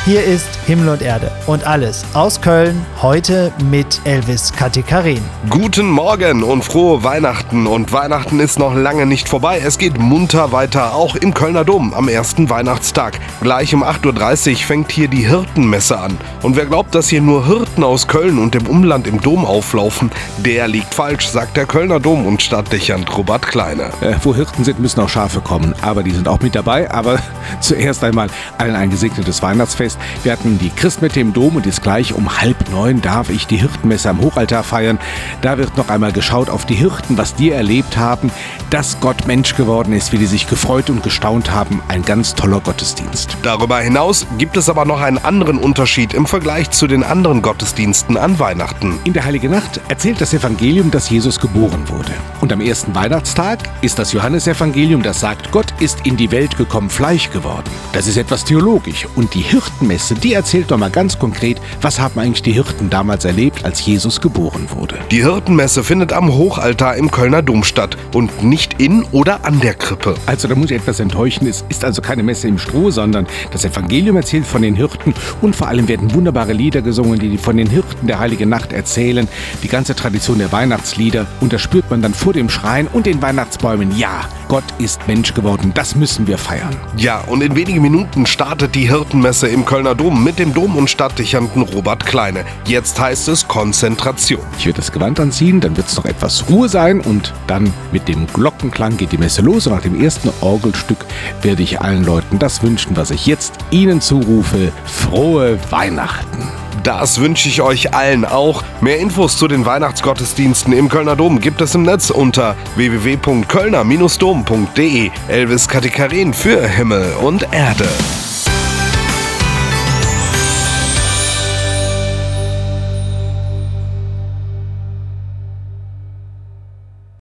Hier ist Himmel und Erde und alles aus Köln, heute mit Elvis Katikarin. Guten Morgen und frohe Weihnachten. Und Weihnachten ist noch lange nicht vorbei. Es geht munter weiter, auch im Kölner Dom am ersten Weihnachtstag. Gleich um 8.30 Uhr fängt hier die Hirtenmesse an. Und wer glaubt, dass hier nur Hirten aus Köln und dem Umland im Dom auflaufen, der liegt falsch, sagt der Kölner Dom- und Stadtdechant Robert Kleine. Wo Hirten sind, müssen auch Schafe kommen. Aber die sind auch mit dabei. Aber zuerst einmal allen ein gesegnetes Weihnachtsfest. Wir hatten die Christmette im Dom und jetzt gleich um 8:30 darf ich die Hirtenmesse am Hochaltar feiern. Da wird noch einmal geschaut auf die Hirten, was die erlebt haben, dass Gott Mensch geworden ist, wie die sich gefreut und gestaunt haben. Ein ganz toller Gottesdienst. Darüber hinaus gibt es aber noch einen anderen Unterschied im Vergleich zu den anderen Gottesdiensten an Weihnachten. In der Heiligen Nacht erzählt das Evangelium, dass Jesus geboren wurde. Und am ersten Weihnachtstag ist das Johannesevangelium, das sagt, Gott ist in die Welt gekommen, Fleisch geworden. Das ist etwas theologisch. Und die Hirtenmesse, die erzählt doch mal ganz konkret, was haben eigentlich die Hirten damals erlebt, als Jesus geboren wurde. Die Hirtenmesse findet am Hochaltar im Kölner Dom statt und nicht in oder an der Krippe. Also da muss ich etwas enttäuschen, es ist also keine Messe im Stroh, sondern das Evangelium erzählt von den Hirten und vor allem werden wunderbare Lieder gesungen, die von den Hirten der Heiligen Nacht erzählen. Die ganze Tradition der Weihnachtslieder und da spürt man dann vor dem Schrein und den Weihnachtsbäumen, ja, Gott ist Mensch geworden, das müssen wir feiern. Ja, und in wenigen Minuten startet die Hirtenmesse im Kölner Dom mit dem Dom- und Stadtdechanten Robert Kleine. Jetzt heißt es Konzentration. Ich werde das Gewand anziehen, dann wird es noch etwas Ruhe sein und dann mit dem Glockenklang geht die Messe los und nach dem ersten Orgelstück werde ich allen Leuten das wünschen, was ich jetzt Ihnen zurufe. Frohe Weihnachten! Das wünsche ich euch allen auch. Mehr Infos zu den Weihnachtsgottesdiensten im Kölner Dom gibt es im Netz unter www.kölner-dom.de. Elvis Katikarin für Himmel und Erde.